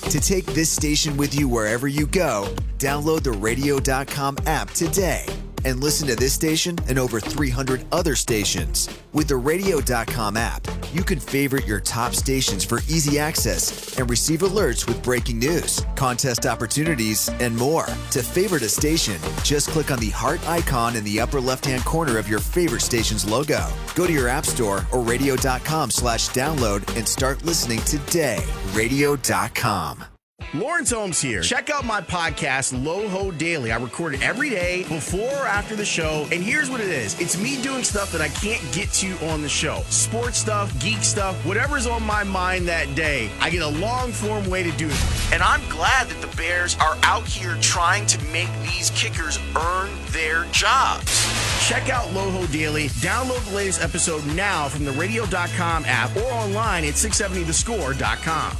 To take this station with you wherever you go, download the Radio.com app today and listen to this station and over 300 other stations. With the Radio.com app, you can favorite your top stations for easy access and receive alerts with breaking news, contest opportunities, and more. To favorite a station, just click on the heart icon in the upper left-hand corner of your favorite station's logo. Go to your app store or radio.com/download and start listening today. Radio.com. Lawrence Holmes here. Check out my podcast, Loho Daily. I record it every day, before or after the show. And here's what it is. It's me doing stuff that I can't get to on the show. Sports stuff, geek stuff, whatever's on my mind that day. I get a long-form way to do it. And I'm glad that the Bears are out here trying to make these kickers earn their jobs. Check out Loho Daily. Download the latest episode now from the Radio.com app or online at 670thescore.com.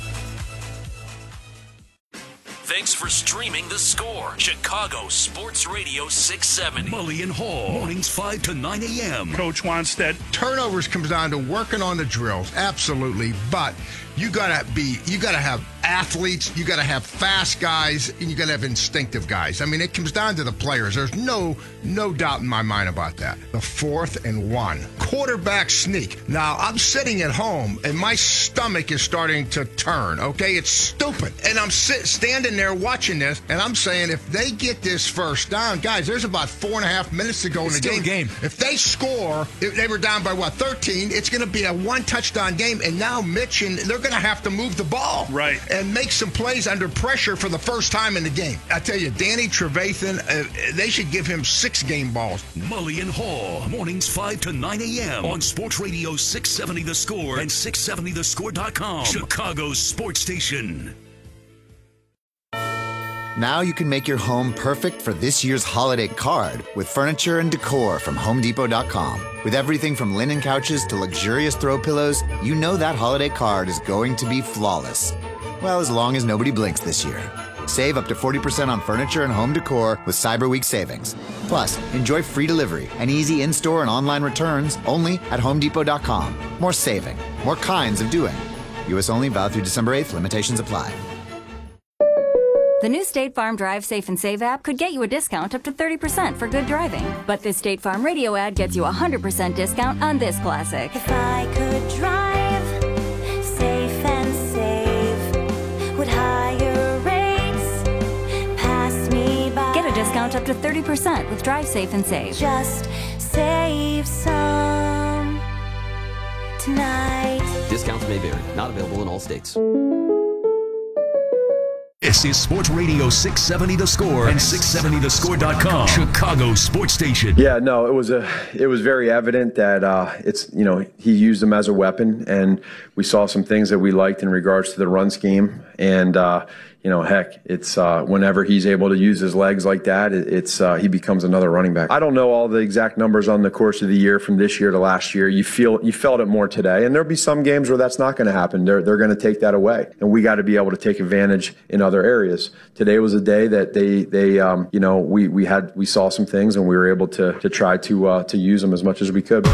Thanks for streaming The Score. Chicago Sports Radio 670. Mully and Hall. Mornings 5 to 9 a.m. Coach Wanstead. Turnovers comes down to working on the drills. Absolutely. But you gotta have athletes, you gotta have fast guys, and you gotta have instinctive guys. I mean, it comes down to the players. There's no doubt in my mind about that. The 4th and 1. Quarterback sneak. Now, I'm sitting at home, and my stomach is starting to turn, okay? It's stupid. And I'm standing there watching this, and I'm saying, if they get this first down, guys, there's about 4.5 minutes to go in the game. If they score, if they were down by, 13, it's going to be a one-touchdown game, and now Mitch, and they're going to have to move the ball. Right. And make some plays under pressure for the first time in the game. I tell you, Danny Trevathan, they should give him 6 game balls. Mully and Hall, mornings 5 to 9 a.m. on Sports Radio 670 The Score and 670thescore.com. Chicago's sports station. Now you can make your home perfect for this year's holiday card with furniture and decor from HomeDepot.com. With everything from linen couches to luxurious throw pillows, you know that holiday card is going to be flawless. Well, as long as nobody blinks this year. Save up to 40% on furniture and home decor with Cyber Week savings. Plus, enjoy free delivery and easy in-store and online returns only at HomeDepot.com. More saving, more kinds of doing. U.S. only, valid through December 8th. Limitations apply. The new State Farm Drive Safe and Save app could get you a discount up to 30% for good driving. But this State Farm radio ad gets you a 100% discount on this classic. If I could drive safe and save, would higher rates pass me by? Get a discount up to 30% with Drive Safe and Save. Just save some tonight. Discounts may vary. Not available in all states. This is Sports Radio 670 The Score and 670thescore.com. Chicago sports station. Yeah, no, it was very evident that he used them as a weapon, and we saw some things that we liked in regards to the run scheme. And it's whenever he's able to use his legs like that, he becomes another running back. I don't know all the exact numbers on the course of the year from this year to last year. You felt it more today, and there'll be some games where that's not going to happen. They're going to take that away, and we got to be able to take advantage in other areas. Today was a day that we saw some things, and we were able to try to use them as much as we could.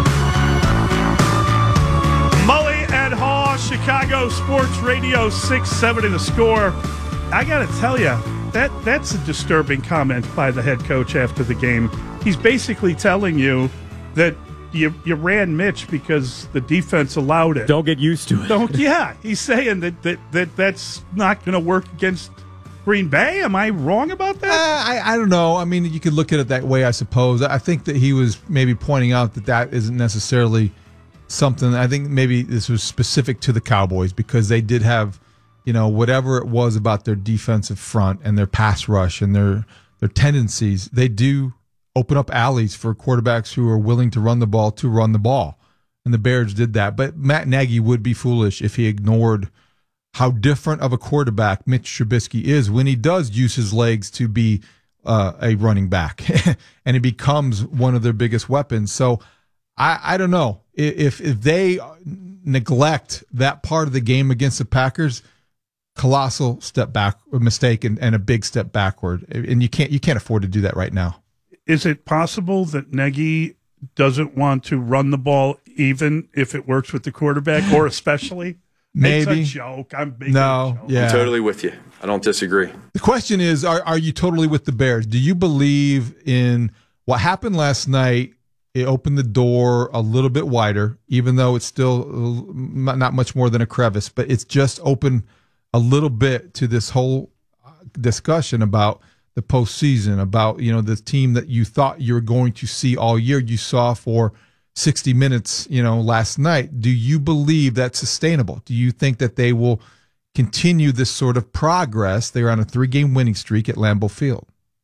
Chicago Sports Radio 670 The Score. I got to tell you, that's a disturbing comment by the head coach after the game. He's basically telling you that you ran Mitch because the defense allowed it. Don't get used to it. He's saying that's not going to work against Green Bay. Am I wrong about that? I don't know. I mean, you could look at it that way, I suppose. I think that he was maybe pointing out that isn't necessarily something. I think maybe this was specific to the Cowboys because they did have, whatever it was about their defensive front and their pass rush and their tendencies, they do open up alleys for quarterbacks who are willing to run the ball. And the Bears did that. But Matt Nagy would be foolish if he ignored how different of a quarterback Mitch Trubisky is when he does use his legs to be a running back and he becomes one of their biggest weapons. So I don't know. If they neglect that part of the game against the Packers, colossal step back, a mistake, and a big step backward, and you can't afford to do that right now. Is it possible that Nagy doesn't want to run the ball, even if it works with the quarterback, or especially? Maybe. It's a joke. I'm making a joke. Yeah. I'm totally with you. I don't disagree. The question is, are you totally with the Bears? Do you believe in what happened last night? It opened the door a little bit wider, even though it's still not much more than a crevice, but it's just opened a little bit to this whole discussion about the postseason, about, the team that you thought you were going to see all year, you saw for 60 minutes, last night. Do you believe that's sustainable? Do you think that they will continue this sort of progress? They're on a 3-game winning streak at Lambeau Field.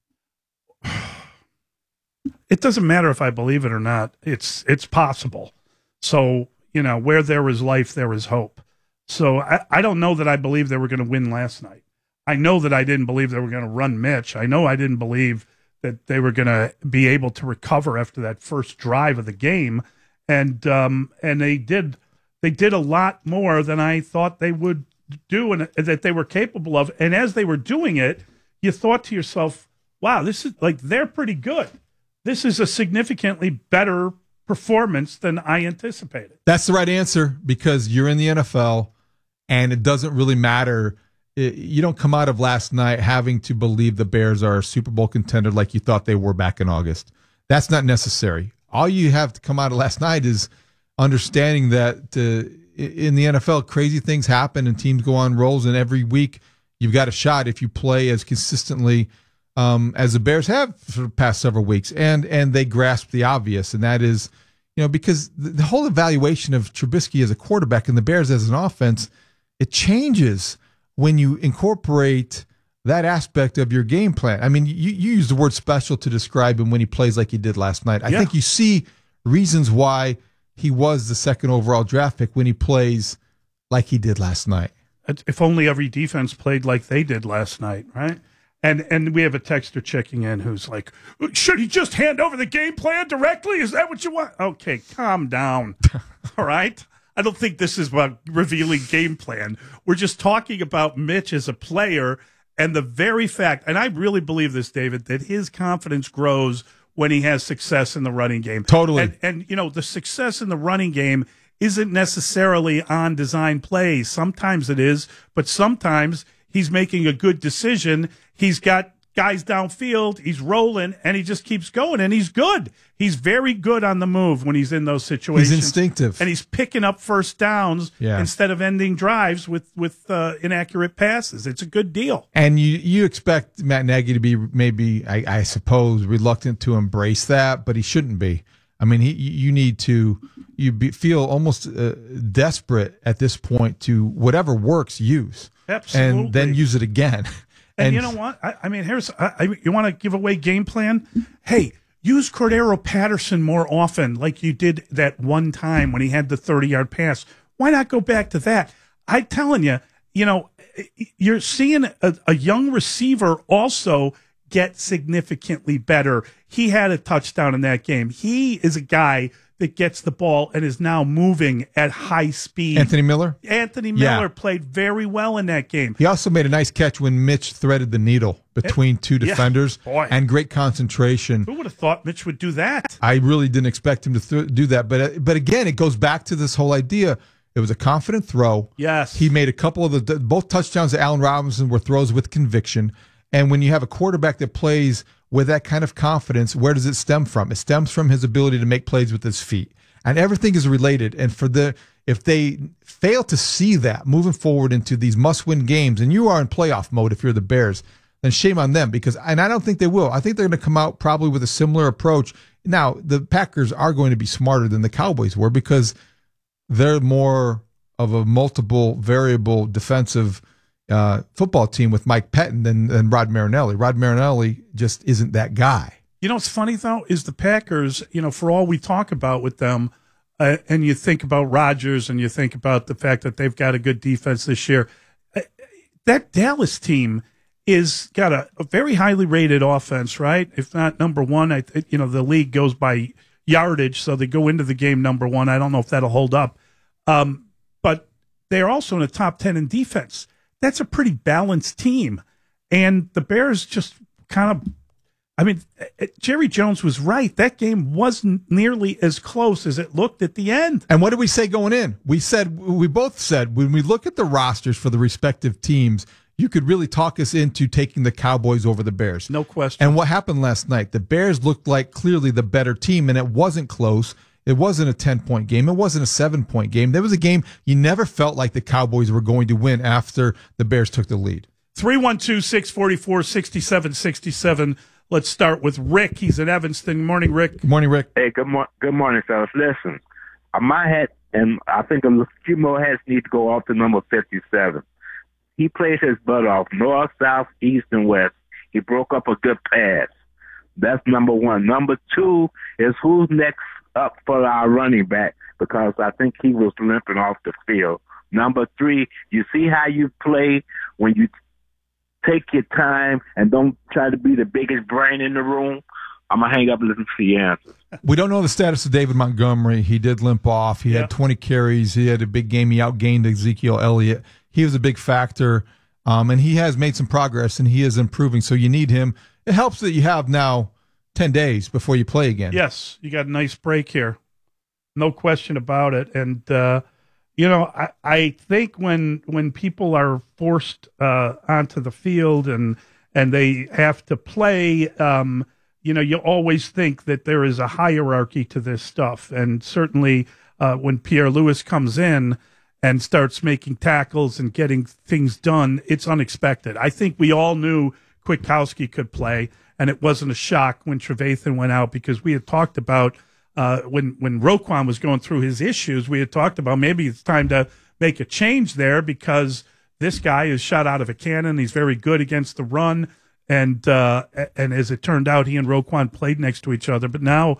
It doesn't matter if I believe it or not. It's possible. So, where there is life, there is hope. So I don't know that I believe they were going to win last night. I know that I didn't believe they were going to run Mitch. I know I didn't believe that they were going to be able to recover after that first drive of the game. And they did a lot more than I thought they would do and that they were capable of. And as they were doing it, you thought to yourself, wow, this is they're pretty good. This is a significantly better performance than I anticipated. That's the right answer, because you're in the NFL and it doesn't really matter. You don't come out of last night having to believe the Bears are a Super Bowl contender like you thought they were back in August. That's not necessary. All you have to come out of last night is understanding that in the NFL, crazy things happen and teams go on rolls, and every week you've got a shot if you play as consistently as the Bears have for the past several weeks, and they grasp the obvious, and that is, because the whole evaluation of Trubisky as a quarterback and the Bears as an offense, it changes when you incorporate that aspect of your game plan. I mean, you use the word special to describe him when he plays like he did last night. I think you see reasons why he was the second overall draft pick when he plays like he did last night. If only every defense played like they did last night, right? And we have a texter checking in who's like, should he just hand over the game plan directly? Is that what you want? Okay, calm down. All right? I don't think this is about revealing game plan. We're just talking about Mitch as a player and the very fact, and I really believe this, David, that his confidence grows when he has success in the running game. Totally. And the success in the running game isn't necessarily on design plays. Sometimes it is, but sometimes he's making a good decision. He's got guys downfield, he's rolling, and he just keeps going, and he's good. He's very good on the move when he's in those situations. He's instinctive. And he's picking up first downs instead of ending drives with inaccurate passes. It's a good deal. And you expect Matt Nagy to be maybe, I suppose, reluctant to embrace that, but he shouldn't be. I mean, you need to feel almost desperate at this point to whatever works, use. Absolutely. And then use it again. And you know what? I mean, you want to give away game plan? Hey, use Cordero Patterson more often, like you did that one time when he had the 30-yard pass. Why not go back to that? I'm telling you, you're seeing a young receiver also get significantly better. He had a touchdown in that game. He is a guy that gets the ball and is now moving at high speed. Anthony Miller played very well in that game. He also made a nice catch when Mitch threaded the needle between two defenders and great concentration. Who would have thought Mitch would do that? I really didn't expect him to do that. But again, it goes back to this whole idea. It was a confident throw. Yes. He made a couple of both touchdowns to Allen Robinson were throws with conviction. And when you have a quarterback that plays with that kind of confidence, where does it stem from? It stems from his ability to make plays with his feet. And everything is related. And if they fail to see that moving forward into these must-win games, and you are in playoff mode if you're the Bears, then shame on them. And I don't think they will. I think they're going to come out probably with a similar approach. Now, the Packers are going to be smarter than the Cowboys were because they're more of a multiple variable defensive football team with Mike Pettin than Rod Marinelli. Rod Marinelli just isn't that guy. You know what's funny, though, is the Packers, for all we talk about with them, and you think about Rodgers and you think about the fact that they've got a good defense this year, that Dallas team is got a very highly rated offense, right? If not number one, the league goes by yardage, so they go into the game number one. I don't know if that'll hold up. But they're also in the top 10 in defense. That's a pretty balanced team. And the Bears just kind of I mean, Jerry Jones was right. That game wasn't nearly as close as it looked at the end. And what did we say going in? We both said, when we look at the rosters for the respective teams, you could really talk us into taking the Cowboys over the Bears. No question. And what happened last night? The Bears looked like clearly the better team, and it wasn't close. It wasn't a 10-point game. It wasn't a 7-point game. There was a game you never felt like the Cowboys were going to win after the Bears took the lead. 312-644-6767. Let's start with Rick. He's in Evanston. Good morning, Rick. Good morning, Rick. Hey, good morning, fellas. Listen, my hat, and I think a few more hats need to go off to number 57. He plays his butt off, north, south, east, and west. He broke up a good pass. That's number one. Number two is who's next up for our running back, because I think he was limping off the field. Number three, you see how you play when you take your time and don't try to be the biggest brain in the room. I'm going to hang up and listen to the answers. We don't know the status of David Montgomery. He did limp off. He had 20 carries. He had a big game. He outgained Ezekiel Elliott. He was a big factor, and he has made some progress, and he is improving, so you need him. It helps that you have now 10 days before you play again. Yes, you got a nice break here. No question about it. And, I think when people are forced onto the field and they have to play, you always think that there is a hierarchy to this stuff. And certainly when Pierre Lewis comes in and starts making tackles and getting things done, it's unexpected. I think we all knew Kwiatkowski could play, and it wasn't a shock when Trevathan went out, because we had talked about when Roquan was going through his issues, we had talked about maybe it's time to make a change there, because this guy is shot out of a cannon. He's very good against the run. And as it turned out, he and Roquan played next to each other. But now,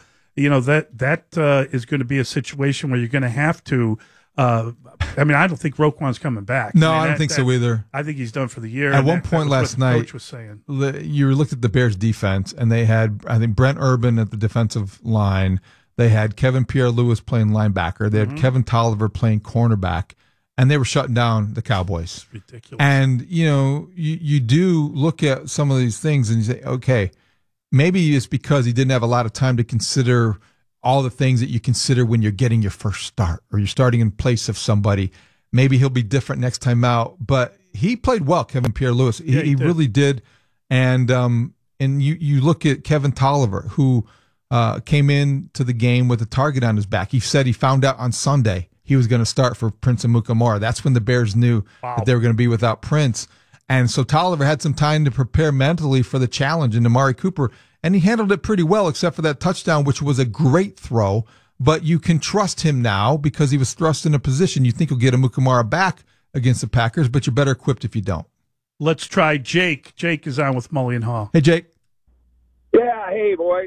that is going to be a situation where you're going to have to. I don't think Roquan's coming back. No, I don't think so either. I think he's done for the year. At one point last night, coach was saying, you looked at the Bears' defense, and they had, I think, Brent Urban at the defensive line. They had Kevin Pierre-Louis playing linebacker. They had Kevin Tolliver playing cornerback, and they were shutting down the Cowboys. It's ridiculous. And, you do look at some of these things and you say, okay, maybe it's because he didn't have a lot of time to consider all the things that you consider when you're getting your first start or you're starting in place of somebody. Maybe he'll be different next time out. But he played well, Kevin Pierre-Louis. He really did. And you look at Kevin Tolliver, who came into the game with a target on his back. He said he found out on Sunday he was going to start for Prince Amukamara. That's when the Bears knew that they were going to be without Prince. And so Tolliver had some time to prepare mentally for the challenge in Amari Cooper, and he handled it pretty well, except for that touchdown, which was a great throw. But you can trust him now because he was thrust in a position. You think he'll get Amukamara back against the Packers, but you're better equipped if you don't. Let's try Jake. Jake is on with Mully and Hall. Hey, Jake. Yeah, hey, boys.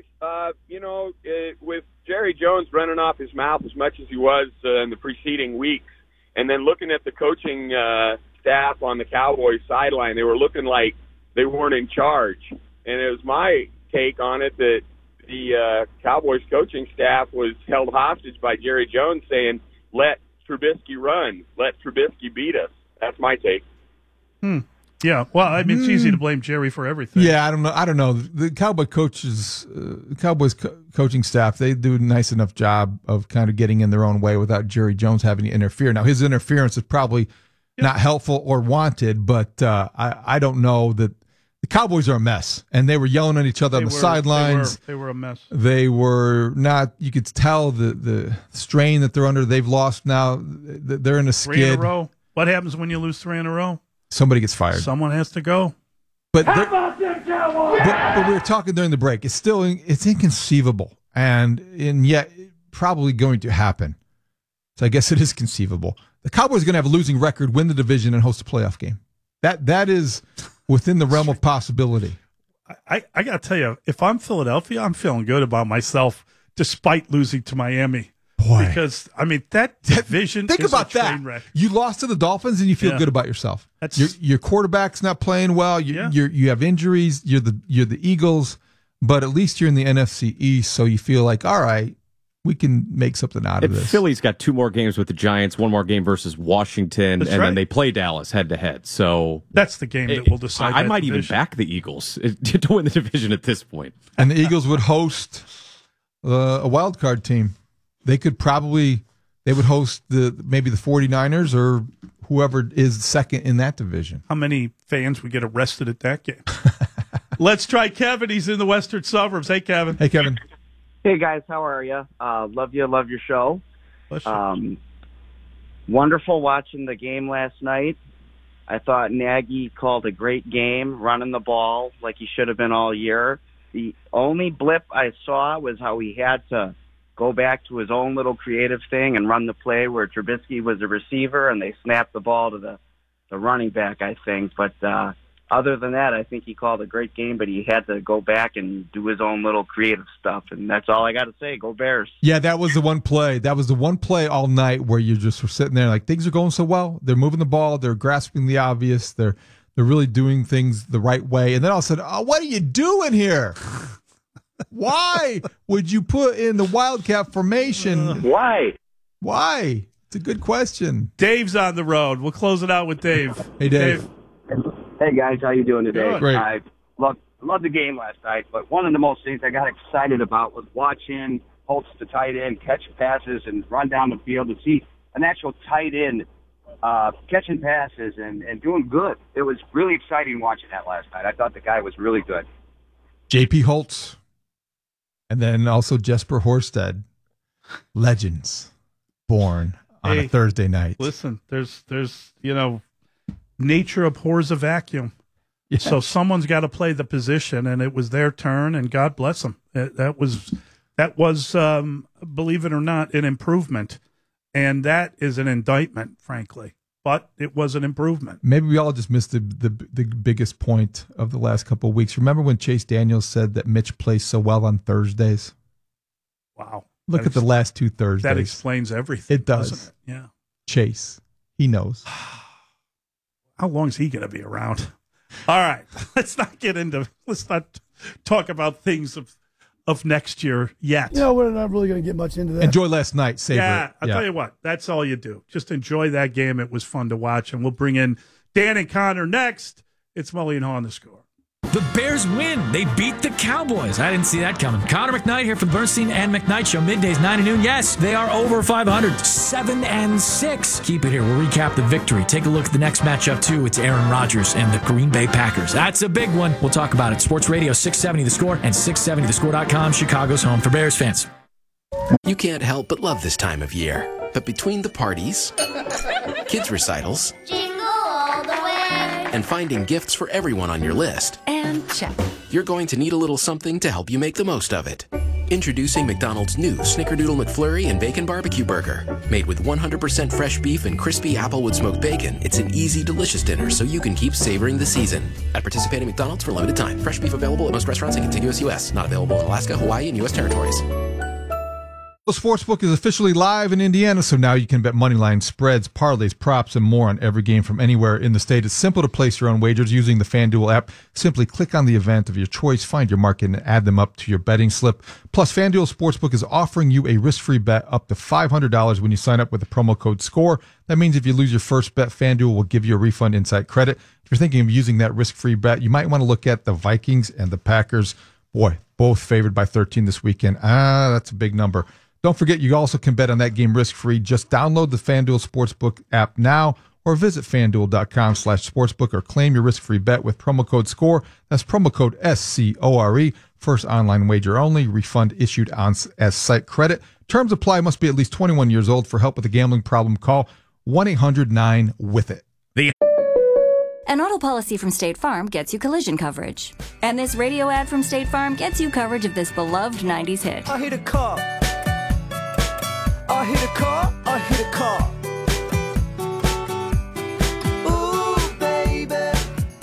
With Jerry Jones running off his mouth as much as he was in the preceding weeks, and then looking at the coaching staff on the Cowboys sideline, they were looking like they weren't in charge. And it was my take on it that the Cowboys coaching staff was held hostage by Jerry Jones saying, let Trubisky run, let Trubisky beat us. That's my take. Yeah, well, it's easy to blame Jerry for everything. Yeah, I don't know. The Cowboys coaching staff, they do a nice enough job of kind of getting in their own way without Jerry Jones having to interfere. Now, his interference is probably not helpful or wanted, but I don't know that the Cowboys are a mess, and they were yelling at each other on the sidelines. They were a mess. They were not. You could tell the strain that they're under. They've lost now. They're in a skid. 3 in a row. What happens when you lose 3 in a row? Somebody gets fired. Someone has to go. But we were talking during the break. It's inconceivable, and yet probably going to happen. So I guess it is conceivable. The Cowboys are going to have a losing record, win the division, and host a playoff game. That is within the realm of possibility. I got to tell you, if I'm Philadelphia, I'm feeling good about myself despite losing to Miami. Boy. Because, that division Think is about a train that. wreck. You lost to the Dolphins and you feel good about yourself. Your quarterback's not playing well. You have injuries. You're the Eagles, but at least you're in the NFC East, so you feel like, all right, we can make something out of this. Philly's got 2 more games with the Giants, 1 more game versus Washington, That's and right. then they play Dallas head-to-head. So that's the game that will decide. I that might division. even back the Eagles to win the division at this point. And the Eagles would host a wild card team. They would host maybe the 49ers or whoever is second in that division. How many fans would get arrested at that game? Let's try Kevin. He's in the western suburbs. Hey, Kevin. Hey, Kevin. Hey, guys. How are you? Love you. Love your show. Wonderful watching the game last night. I thought Nagy called a great game, running the ball like he should have been all year. The only blip I saw was how he had to go back to his own little creative thing and run the play where Trubisky was a receiver and they snapped the ball to the running back, I think. But other than that, I think he called a great game, but he had to go back and do his own little creative stuff. And that's all I got to say. Go Bears. Yeah, that was the one play. That was the one play all night where you just were sitting there like things are going so well. They're moving the ball. They're grasping the obvious. They're really doing things the right way. And then all of a sudden, what are you doing here? Why would you put in the Wildcat formation? Why? It's a good question. Dave's on the road. We'll close it out with Dave. Hey, Dave. Hey guys, how you doing today? Good. Great. I loved the game last night, but one of the most things I got excited about was watching Holtz, the tight end, catch passes and run down the field and see an actual tight end catching passes and doing good. It was really exciting watching that last night. I thought the guy was really good. J.P. Holtz, and then also Jesper Horsted, legends born on a Thursday night. Listen, there's nature abhors a vacuum. Yeah. So someone's got to play the position, and it was their turn, and God bless them. That was, believe it or not, an improvement, and that is an indictment, frankly. But it was an improvement. Maybe we all just missed the biggest point of the last couple of weeks. Remember when Chase Daniels said that Mitch plays so well on Thursdays? Wow. Look at the last 2 Thursdays. That explains everything. It does. Doesn't it? Yeah. Chase, he knows. How long is he going to be around? All right. Let's not talk about things of next year yet. We're not really going to get much into that. Enjoy last night. Savor it. I'll tell you what. That's all you do. Just enjoy that game. It was fun to watch. And we'll bring in Dan and Connor next. It's Mully and Haw on the Score. The Bears win. They beat the Cowboys. I didn't see that coming. Connor McKnight here for the Bernstein and McKnight Show. Middays, 9 to noon. Yes, they are over 500. 7-6. Keep it here. We'll recap the victory. Take a look at the next matchup, too. It's Aaron Rodgers and the Green Bay Packers. That's a big one. We'll talk about it. Sports Radio 670 The Score and 670thescore.com, Chicago's home for Bears fans. You can't help but love this time of year. But between the parties, kids' recitals, and finding gifts for everyone on your list. And check. You're going to need a little something to help you make the most of it. Introducing McDonald's new Snickerdoodle McFlurry and Bacon Barbecue Burger. Made with 100% fresh beef and crispy applewood smoked bacon, it's an easy, delicious dinner so you can keep savoring the season. At participating McDonald's for a limited time. Fresh beef available at most restaurants in contiguous U.S. Not available in Alaska, Hawaii, and U.S. territories. The Sportsbook is officially live in Indiana, so now you can bet moneyline spreads, parlays, props, and more on every game from anywhere in the state. It's simple to place your own wagers using the FanDuel app. Simply click on the event of your choice, find your market, and add them up to your betting slip. Plus, FanDuel Sportsbook is offering you a risk-free bet up to $500 when you sign up with the promo code SCORE. That means if you lose your first bet, FanDuel will give you a refund inside credit. If you're thinking of using that risk-free bet, you might want to look at the Vikings and the Packers. Boy, both favored by 13 this weekend. That's a big number. Don't forget, you also can bet on that game risk-free. Just download the FanDuel Sportsbook app now or visit FanDuel.com/sportsbook or claim your risk-free bet with promo code SCORE. That's promo code SCORE. First online wager only. Refund issued as site credit. Terms apply. Must be at least 21 years old. For help with a gambling problem, call 1-800-9-WITH-IT. An auto policy from State Farm gets you collision coverage. And this radio ad from State Farm gets you coverage of this beloved 90s hit. I hit a car. I hit a car, I hit a car. Ooh, baby,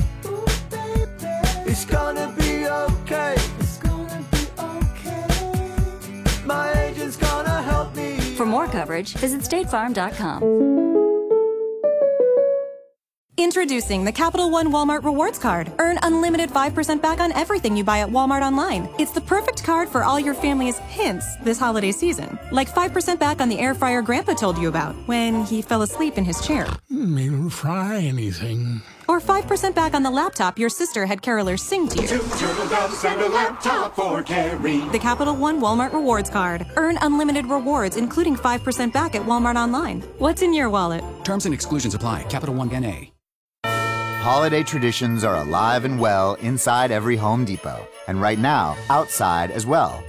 it's gonna be okay. It's gonna be okay. My agent's gonna help me. For more coverage, visit statefarm.com. Introducing the Capital One Walmart Rewards Card. Earn unlimited 5% back on everything you buy at Walmart online. It's the perfect card for all your family's hints this holiday season. Like 5% back on the air fryer Grandpa told you about when he fell asleep in his chair. They don't fry anything. Or 5% back on the laptop your sister had carolers sing to you. 2 turtle doves and a laptop for Carrie. The Capital One Walmart Rewards Card. Earn unlimited rewards, including 5% back at Walmart online. What's in your wallet? Terms and exclusions apply. Capital One N.A. Holiday traditions are alive and well inside every Home Depot. And right now, outside as well.